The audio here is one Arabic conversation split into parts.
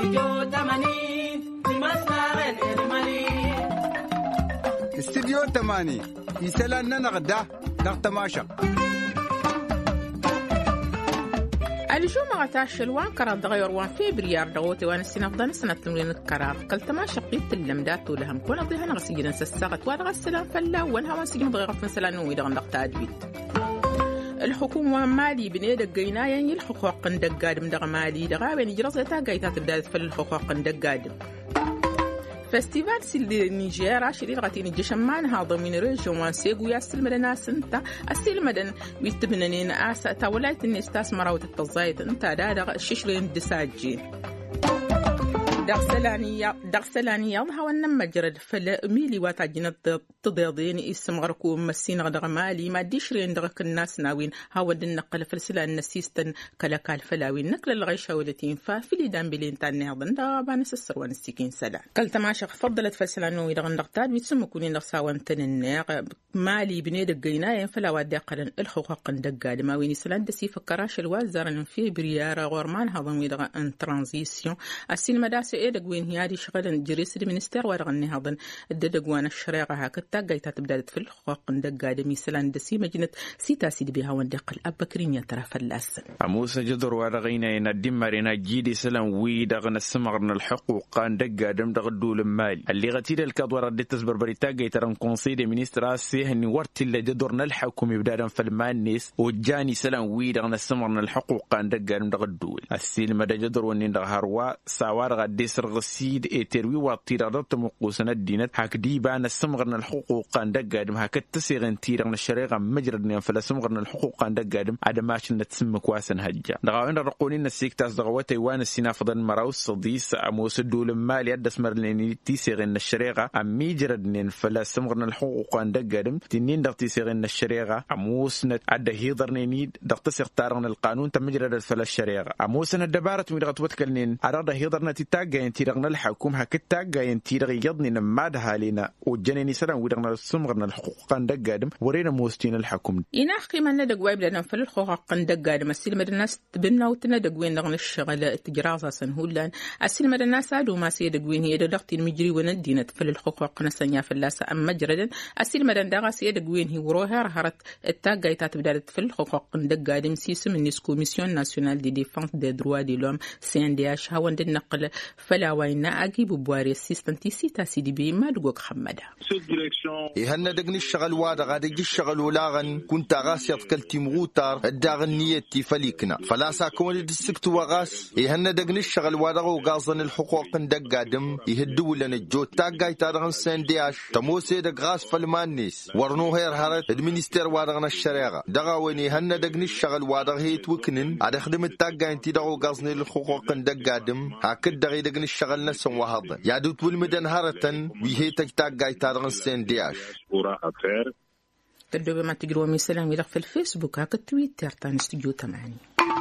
استديو 8 يسالنا نغدا نغتماشق الجمعة تاشلوان كرا دغير وان فبراير دغوتي وان السنة سنة تمرين الكرار قلتما شقيت اللمدات ولهم كون أضيها نغسيجنا سساقت وادغ السلام فلا وانها وانسيجنا دغير فنسلان ويدغ نغتاد بيت الحكومة مالي بني دقينا يعني الحقوق ندقادم دغ مالي دغا بين جرزتها قايتات بداية فالحقوق ندقادم فستيفال سيل نيجيرا شرير غاتين الجشمان هذا من ريجون وانسيق وياسل مدنا سنتا السيل مدن بيتبننين آسا تاولايت النستاس مراوت التزايد انتا دادا الششرين دساجين دغسلاني يضها ونما جرد فلا ميلي واتاجين تضيضين اسم غركو مسين غدغ مالي ما ديشرين دغك الناس ناوين هاود النقل فلسلا النسيستن كلاكال فلاوين نقل الغيشة ولتين فافلي دان بلين تاني هضن دابانس السروان السكين سلا قلت ما شخ فضلت فلسلا نوي دغن دغتاد بيتسمو كونين دغساوان تننيغ مالي بني دقينا فلا وادي قلن الحقوق دقاد ما ويني سلان دسي فكراش الوازر في بريارة غورمان هضن ويدغ ان ترانزيسيون السين مداس إيدق وين هي شغل جريس المنستر ورغني هذا الدق وانا الشريعة هكذا جايتها تبدأ في الحقوق ندق قادمي سلان دسي مجنة سيتا سيد بها وندق الأبكرين يترى فلاسن موسى جدر ورغينا يندم مرينا جيدي سلام ويدغنا السمغرنا الحقوق ندق قادم دغدول المال اللي غتير الكادور ردت تصبر بريتا جايترن كونسيل مينستر هني ورت اللي جدرنا الحكومي بدأ في المانيس وجاني سلام ويدغنا السمغرنا الحقوق ندق قادم دغدول السيل مدى جدر ونين دغهروا سوار غدي سرغسيد إتروي وطيرادات مقوسنا الدينات هكدي بان السمغرنا الحقوق عندك قادم هكذا تسيغن تيرغنا الشريعة مجردنا فلا سمغرنا الحقوق عندك قادم عدماش نتسمى كواسن هجا دغاوين الرقونين السيكتاس دغوات ايوان السنافضا مراوس صديس اموس الدول المالي يدس مرليني تيسيغن الشريعة مجردنا فلا سمغرنا الحقوق عندك قادم تنين دغ تيسيغن الشريعة اموس نت عدا هيضرنيني دغ تسيغ تارغن القانون تمجرد فلا الشريعة اموس ندبارة ميدغت وتكلنين عرادا هيضرنا تتاقا ينتيرغنا الحكوم هكتاقا ينتيرغ يضني نمادها لنا وجنيني سلام ودغنا السمغرنا الحقوق عندك قادم ورينا موستين الحكوم يناخ قيمة ندق وايب لنا في الحقوق عندك قادم السلمة الناس تبنى وتندق وين دغنا الشغل التجراسة سنهولان السلمة الناس عادوا ما سيدق وين هي دغتي المجري وندينت في الحقوق نسنيا في اللاسة أم مجردا السلمة دغا سيدق وين هي وروها رهرت التاقا يتبدالت في الحقوق عندك قادم سيسم الناس كوميسيون ناسيونال دي ديفانس دي دروا دي لوم CNDH هاوند النقل فلا وين أجيب بواري السيستنتي سيتا سيدي بي ما دقوق خمدا هن دقني الشغل وادا غادي الشغل ولاغن كنت غاسيط كلتي مغوتار الداغن نيتي فليكنا فلا ساكون دسكت وغاس هن دقني الشغل وادا وغازن الحقوق ندق قادم يهدوا لنا الجو تاقاي تارغن سندياش تموسي دق غاس فالمانيس ورنو هير هارت المينستير وادا الشريعة دغاوني هن دقني الشغل وادا هي توكنن عاد خدمة تاقاي انتي دغو غازن الحقوق ندق قادم هاكد دغي دقني الشغل نسون وهذا يادو تول مدن هارتن ويهي تاقاي تارغن سندياش تدوب ما تقروا من سلام يلغ في الفيسبوك هاك التويتر تان استوديو 8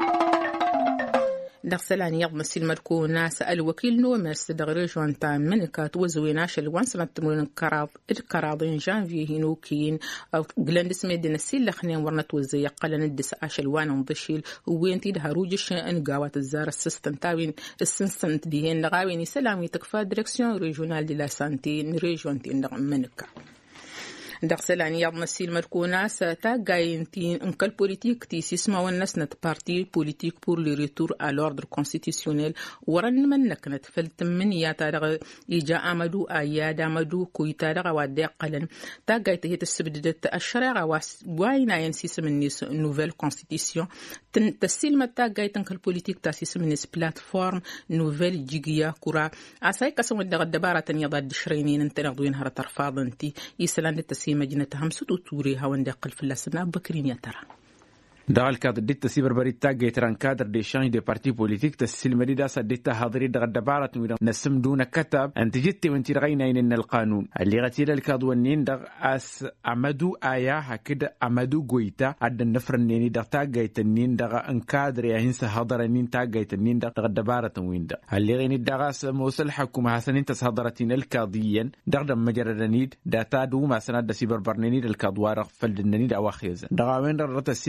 دغسلاني يضم السلمة الكونا سأل وكيل نومرس دغريجوان تام منكات وزويناش الوانسلة تمرين الكراضين جانفي هنوكين أو قلندس ميدين السيل خنين ورنت وزي قلن الدس آش الوان ونضشيل وين تيد هاروجش انقاوات الزار السيستم تاوين السنسنت ديهن لغاويني سلامي تكفى ديركسيون ريجونال دي لا سانتي ريجوان تين منكا دغسلاني يضم السيل مركونا ساتاقاينتين انكال بوليتيك تيسيسما والنسنة بارتي بوليتيك بور لي ريتور à l'ordre constitutionnel ورن من نكنت فالتمنية تارغ إيجا أمدو آياد أمدو كوي تارغ وادي قلن تاقايت هي تسبددت الشريعة واينا ينسيس من نيس نوفيل كونستيتيسيون تسيل ما تاقايت انكال بوليتيك تاسيس من نيس بلاتفورم نوفيل جيجيا كورا عساي قسم الدغ الدبارة يضاد شرينين انت نغضوين هرا ترفاض انتي يسلان التسيل مجنة همسود وتوري هاون دقل في اللسنا بكرين يا ترى دغال كادر ديت سيبر بريتا جيتران كادر دي شانج دي بارتي بوليتيك تسيل مريدا سديتا حاضري دغ دبارة نسم دون كتب انت جيت وانت رغينا ان القانون اللي غتيل الكادوانين دغ اس امدو ايا هكذا امدو غويتا عد النفرنيني دغ تاغيتنين دغ ان كادر يا هنس حاضرين تاغيتنين دغ دبارة وين دغ اللي غيني دغاس موصل حكومه حسن انت حاضرتين القاضيين دغ مجردنيد داتا دو ما سند سيبر برنيني الكادوار فلدنني دواخيز دغ وين رت السيل متاج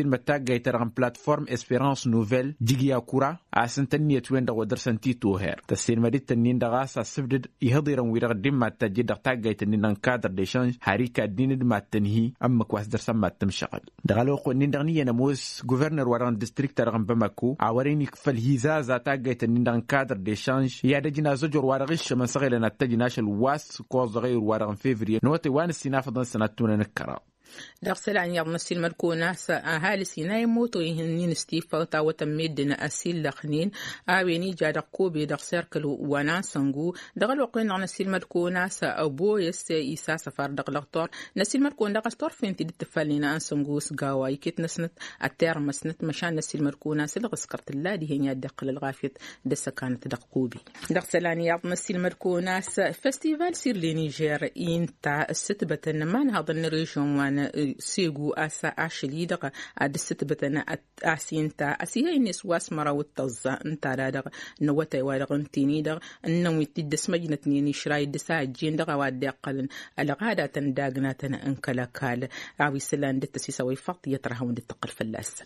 تاجي ترغم بلاتفورم اسبيرانس نوفيل ديجيا كورا عسن تنية وين دغ ودرسن تيتو هير تسير مريد تنين دغاس السبد يهضيرن ويرغ دم ما تجي دغ تاجي تنين كادر ديشانج هاريكا دين ما تنهي اما كواس درسن ما تمشغل دغلو قنين دغني نموس غوفرنر وران ديستريكت ترغم بماكو عوريني كفل هيزازا تاجي تنين كادر ديشانج يا دجنا زجر ورغش من صغير نتجي ناشل واس كوز غير ورغم فيفري نوتي وان السنافضن سنتون نكرا دغسل عن يض نسيل مركونا أهالي سيناي موتو يهنين ستيفا تاو تميدنا أسيل لخنين آويني جادق كوبي دغ سيركلو وانا سنغو دغل وقين عن نسيل مركونا أبو يس إيسا سفر دغ لغطور نسيل مركون دغ ستور فين تدي تفالينا أن سنغو سقاوا يكيت نسنت التير مسنت مشان نسيل مركونا سلغ سكرت الله دي هنيا دق للغافيت دسا كانت دغ كوبي دغسل عن يض نسيل مركونا فستيفال سير لنيجير إنتا الستبة ما نهض النريشون وانا سيغو أسا أشلي دغا أدست بتنا أسينتا أسيها الناس واسمرا والتوزا انتا دغا نوتا وارغنتيني دغا النوم يتدس مجنتني شراي دسا جين دغا وادي قلن الغادا تنداغنا تنا انكلاكال عوي سلان دتسيسا ويفاق يترهون دتقل فلاس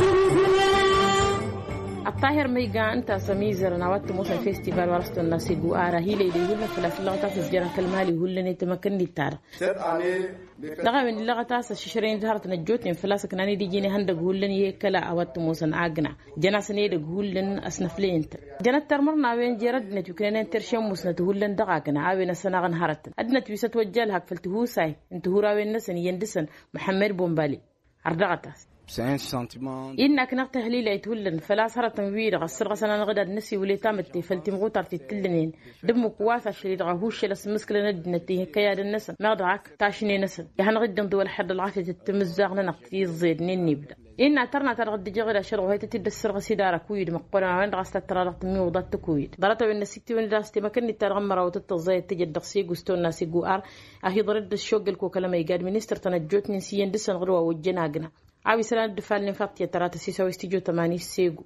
الطاهر ميجا أنت سميزر نوات موسى فيستيفال ورستو الناس يقوارا هي ليدي يقولنا في اللغة تسجيرا كالمالي يقولنا يتمكن التار لغا من اللغة تاسا ششرين جهرت نجوتين فلاسك ناني دي جيني هندق يقولن يكلا أوات موسى نعقنا جنا سنيدق يقولن أسنفلين جنا ترمرنا وين جردنا تكرينين ترشم موسى تقولن دقاقنا عاوين سنغن هرتن أدنا تويسة توجالها كفلتهو ساي انتهو راوين نسن يندسن محمد بومبالي عردغتاس إنك نقتهلي لا يتولن فلا صار تنوير غسر غسنا نغدا النسي ولي تامتي فلتمغو طرتي تلنين دم كواسا شريد غهوش لس مسكله ندنتي كياد النسن نغدعك تاشني نسن يهن غدن دول حد العافيه تتمزغنا نقتي الزيد نيبدا إن اعترنا ترغد جغير شرغ وهي تتد السرغ سيدارة كويد مقبولا وين غاستا ترغلق تمي وضات كويد ضرطة وين السكتي وين راستي ما كني ترغمرا وتتزايد تجد دقسيق وستون ناسي قوار أهي ضرد الشوق الكو كلمة يقاد منستر تنجوت نسيين دسن غروا وجناقنا عاوي سلام الدفال نفاقية ترى تسيسا ويستيجو 80 سيقو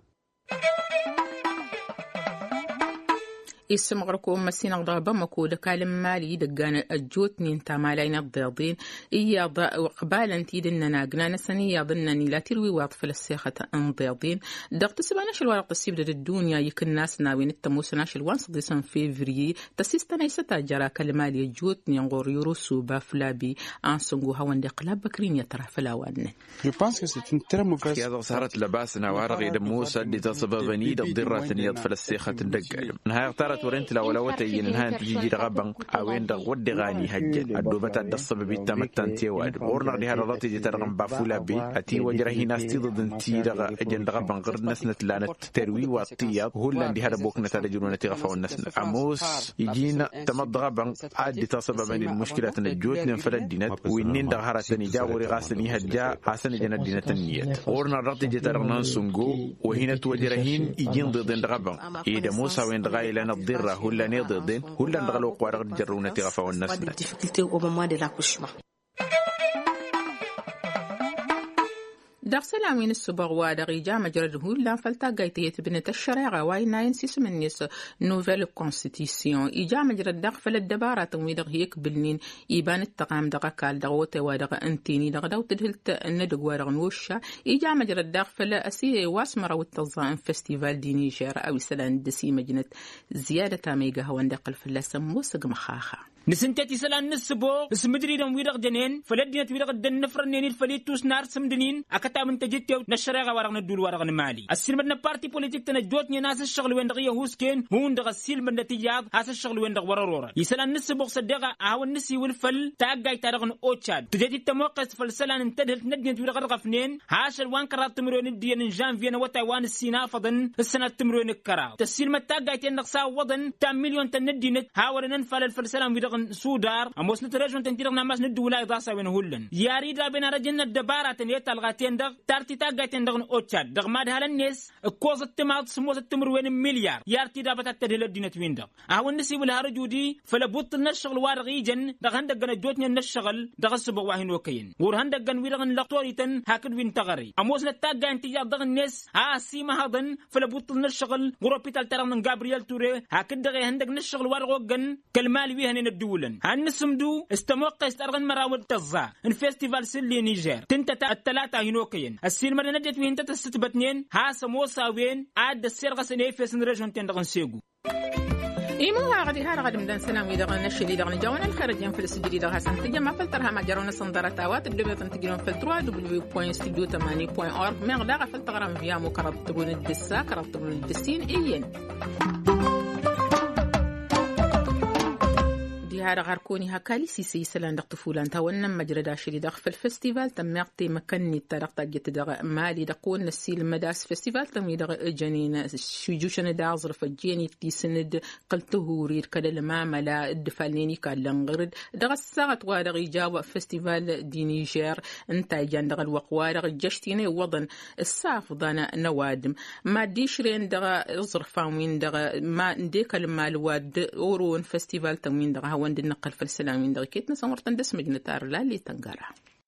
اسم غركو مسين غضابة مكودة كالم مالي دقان الجوت نينتا مالين الضيضين إيا قبالا تيدنا ناقنا نساني يظنني لا تروي واطفل السيخة انضيضين دقت سباناش الورق السيبدة الدنيا يكن ناس ناوين التموسناش الوانس ديسان فيفري تسيستاني ستاجرا كالمالي الجوت نينغور يورو سوبا فلابي انسنغو هوان دقلاب بكرين يترى فلاوان يا صارت لباسنا وارغي دموسا دي تصببني الضرة يطفل السيخة الدقال نهاية اختارت ورنت لا ولا وتين نهاية تجي رغبا اوين دغ ود غاني هجن ادوبتا دصب بيتمتنتي واد ورنا دي هذا دي ترغم بافولا بي اتي وجرهي ناس تضد تي دغ اجن دغبا غرد نسنت لانت تروي واطياب هولن دي هذا بوكنا ترجمنا تغفوا الناس عموس يجينا تمضغبا عاد تصب بين المشكلات الجوت نفرد دينت وينين دغ هرتني جاوري غاسني هجا حسن جن دينت النيت ورنا رد دي ترغنا سونغو وهنا توجرهين يجين ضد دغبا اذا موسى وين دغايلنا الضرة هلا نضدين هلا نغلو قوارغ جرونة تغفى والناس دغسل من السبغ وادغي جامع جرده لا فلتاقيتية بنت الشريعة واينا ينسيس من نيس نوفيل كونستيتيسيون إجامع جرد دغ فلالدبارة ويدغ هيك بالنين إيبان التقام دغ كال دغوتي وادغ انتيني دغ دو تدهلت ندغ وادغ نوشا إجامع جرد دغ فلا أسيه واسمرا والتظام فستيفال دي نيجير أو سلان دسي مجنة زيادة ميغا هوان دقل فلا سموسق مخاخا نسنتي سلان نسبو اسمدري دم ويدغ جنين فلدينت ويدغ دن نفرنين الفليتوس نار سمدنين أكتا من تجتيو نشريغا ورغ ندول ورغ نمالي السلمنا بارتي بوليتيك تنجوتني ناس الشغل وين دغيه هوسكين هون دغ السلمنا تيجاد هاس الشغل وين دغ ورورورا يسلان نسبو صدقا هاو النسي والفل تاقاي تارغن اوتشاد تجتي التموقس فالسلان انتدهلت ندينت ويدغ رغفنين هاش الوان كرات تمرون الدين جان فينا وتاوان السينا فضن السنة تمرون الكراو تسلمة تاقاي تنقصا وضن تام مليون تندينت هاور ننفال الفلسلان ويدغ سودار أموس نترجم تنتيرغ ناماس ندولا إضاسا وين هولن ياريد رابنا رجلنا الدبارة يتا الغاتين دغ تارتي تاقاتين دغن أوتشاد دغ ماد هالناس كوز التماط سموز التمر وين مليار يارتي دابتا تدهل الدينة وين دغ أهو النسي والهارجو دي فلبوط النشغل وارغيجن دغ هندقن جوتني النشغل دغ السبق واهن وكين ورهندقن ويرغن لقطوريتن هاكد وين تغري أموس نتاقا انتجاب دغ الناس سيما هادن فلبوط النشغل غروبيتال ترغن جابرييل توري هاكد دغ هندق نشغل وارغوغن كالمال ويهن الدولن هنسمدو استموقع استرغن مراود تزا الفيستيفال سلي نيجر تنتا الثلاثة هنوكين السين مرة نجت وين تتستبتنين ها سموسا وين عاد السيرغة سنيفيس نرجون تندغن سيقو إيموها غادي هذا غادي مدان سلام إذا غنى الشيء إذا غنى جاونا الخارجين في الاستديو إذا غاسن تجمع فلترها ما جرونا صندرة توات بدو تنتقلون فلتروا www.studio80.org ما غدا فلتغرام فيها مكرب تقول الدسا كرب تقول الدسين إيين هذا غاركوني هكالي سيسي سلان دق طفولان تاونا مجردا شري دق في الفستيفال تم يعطي مكاني التارق تاجت دق مالي دقون نسيل مداس فستيفال تم يدق جنين شويجوشن دا ظرف الجيني تي سند قلته رير كده لما ملا الدفالنيني كالنغرد دق الساعة وادق يجاوب فستيفال دي نيجر انتا جان دق الوقوارق جشتيني وضن الساف ضانا نوادم ما ديشرين دق ظرفاوين دق ما نديك المالواد اورون فستيفال تموين دق هون دي النقل في السلامين دقيقتنا سمرتن دسمج نتار لا اللي تنقرها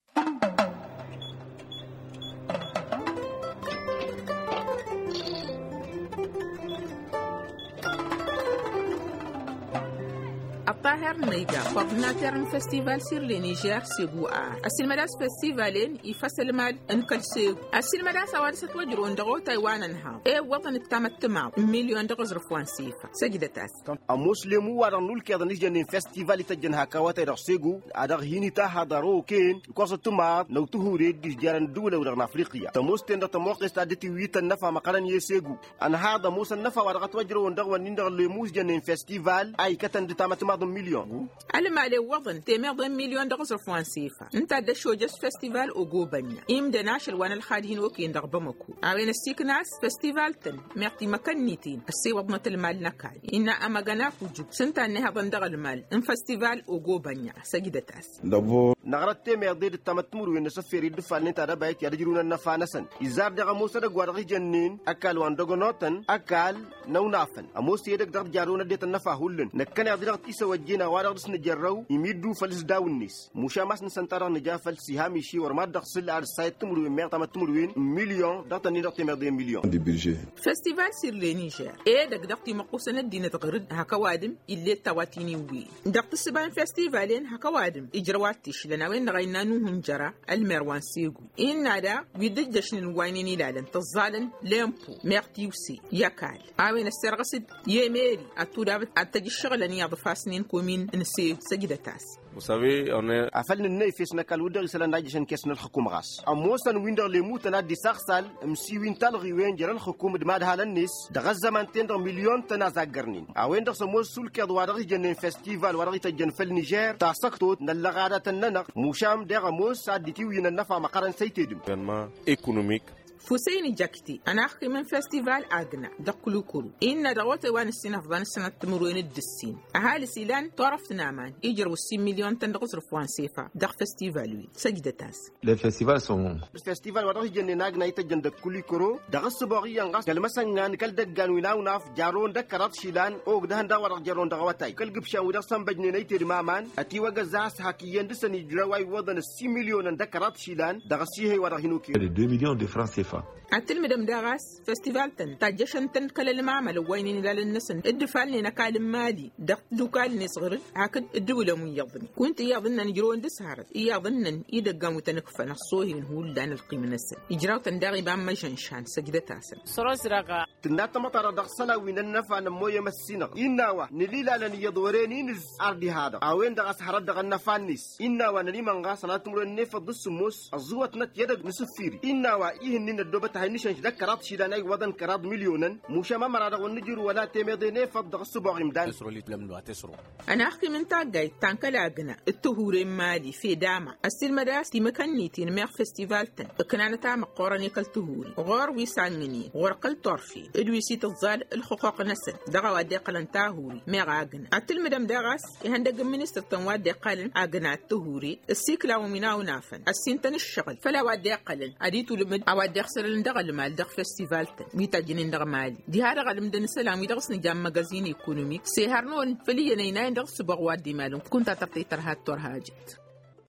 الطاهر نيجا فضناتر فستيفال سير لنيجر سيبوآ السلمداس فستيفالين يفصل مال انكالسيو السلمداس وارسة وجرون دغو تايوان انها وطن التامتماع مليون دغو زرفوان سيفا سجدتاس المسلمو وارنول كيضا نيجن فستيفال تجن هكاواتي رخصيقو ادغ هيني تاها دارو كين كوصة تماع نو تهوريد جيجارن دولة ورغن افريقيا تموستين دا تموقس تادتي ويتا النفا مقالن يسيقو ان هذا موسى النفا وارغت وجرون دغو نندغ الليموس جنين فستيفال اي كتن دي تامتماع مليون على ما له وضن تمر مليون دغزر فرنسيفا انت دشو جس فستيفال اوغوبانيا ام دناشل وانا الخادين وكين دغبمكو اوين السيكناس فستيفال تن مرتي مكانيتين السي وضنه المال نكال ان اما غناكو جو سنتا انها بندغ المال ان فستيفال اوغوبانيا سجدتاس دبو نغرت تمر ديد التمتمر وين سفير الدفال نتا دبايت يرجرون النفانسن ازار دغ موسى دغ ورغي جنين اكل وان دغنوتن اكل نونافن اموس يدك دغ جارون ديت النفا هولن نكن دغ تيسو جينا وارغس نجرو يميدو فلس داونيس مشامس نسنتر نجافل سهامي شي ورما دخل على السايت تمرو مير تمتمروين مليون داتني داتمر دي مليون دي بيرجي فستيفال سير لنيجر دك دقتي مقوسنا الدين تغرد هكا وادم اللي تواتيني وي دقت السبان فستيفالين هكا وادم اجرواتيش لنا وين غينا نوهم جرا المروان سيغو ان دا ويدجشن الواينين لالن تزالن لامبو ميرتيوسي ياكال اوين السرغسد يميري اتوداب اتجي الشغلاني يضفاسنين كومين نسي سجدتاس Vous savez, on est afalne neifes na kaludar islan dajishan kesn al-hukum gas. Amosan winder le mutana di sarsal msi wintal riwen jeral hukum dmad halan nis da gazaman tender million tana zagarnin. Awender somos sul kad wadari jenen festival wadari tajen fil Niger ta saktot na lagada tanana musham der amos aditi wina nafa maqaran saytedim. Événement économique فوسيني جاكتي أنا أحكي من فستيفال أغنى دقلو كرو إن دوات وان السنة فضان السنة تمروين الدسين أهالي سيلان تعرف تنامان يجروا 6 مليون تندقص رفوان سيفا دق فستيفالوي سجدتاس Les festivals sont الفستيفال ودغ جن ناغنا يتجن دقلو كرو دغ الصباغي ينغاس كلمسان كل دغان وناوناف جارون دكرات شيلان او دهن دا ورغ جارون دغواتاي كل قبشا ودغ سنبجني نيتي مامان أتي وغزاس حكيين دسني جراواي وضن 6 مليون دكرات شيلان دغ سيهي ورغ هنوكي 2 millions de francs CFA. أتلمدم داغاس فستيفال تن تاجشن تن كل المعمل وينين لا للنسن الدفال لنا كال مالي دق دوكال نصغر هاكد الدولة من يظن كنت يظن نجرون دسهرت يظن يدقام وتنكف نصوهن هو لدان القيمة نسن يجراو تنداغي بام مجنشان سجدتاسن سروس رقا تنات مطر دغسلا وين النفع نمويه مسينا إنوا نليلا لن يدوريني نز أرضي هذا أوين دغس حرد دغ النفانيس إنوا نليمان غاس لا تمر النفط دسموس الزوات نت يدق نسفيري إنوا إيهن الدوبة هنيشان ذكرت شيلاناي وضن كراد مليونا مشما مراد ونجر ولا تمدينه فضغ الصبغ مدان تسرو لي تلم تسرو انا اخي من تاجاي تانكلاغنا التهور مالي في داما السلمداس تي مكانيتي مير فيستيفال تن كنا تام قراني كالتهور غور ويسانني غور قل طرفي ادويسي تظال الحقوق نسن دغا ودي قلن تاهوري ميغاغنا التلمدم دغاس يهندق مينستر تنواد قلن اغنا التهوري السيكلا ومناو نافن السنتن الشغل فلا ودي قلن اديتو لمد اودي خسر دغ المال دغ فيستيفال ميتا جنين دغ مالي دي هذا غلم دن السلام يدغس نجام ماغازين ايكونوميك سي هارنون فلي نينا دغ سبغ وادي مالهم كنت ترتي ترهات ترهاجت